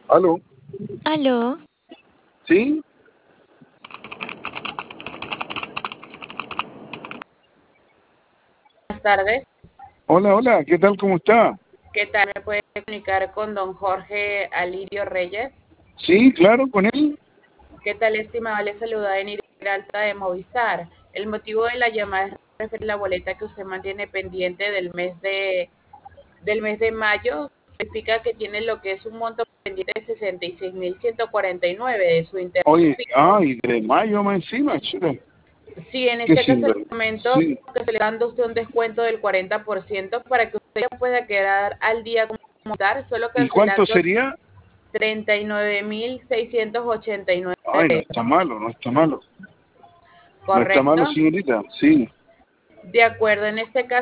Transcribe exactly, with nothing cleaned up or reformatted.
¿Aló? Aló, ¿Sí? Buenas tardes. Hola, hola, ¿qué tal? ¿Cómo está? ¿Qué tal? ¿Me puede comunicar con don Jorge Alirio Reyes? Sí, claro, con él. ¿Qué tal, estimado? Le saluda Enir Alta de Movistar. El motivo de la llamada es referir a la boleta que usted mantiene pendiente del mes de del mes de mayo. Significa que tiene lo que es un monto pendiente de sesenta y seis mil ciento cuarenta y nueve de su interés Oye, fijo. ay, de mayo más encima, chuta. Sí, en Qué este caso le sinver... comento Sí. que se le está dando a usted un descuento del cuarenta por ciento para que usted ya pueda quedar al día como tal, solo ¿Y cuánto cancelando sería? treinta y nueve mil seiscientos ochenta y nueve Ay, no está pesos. malo, no está malo. No está malo, ¿Correcto? señorita, sí. De acuerdo, en este caso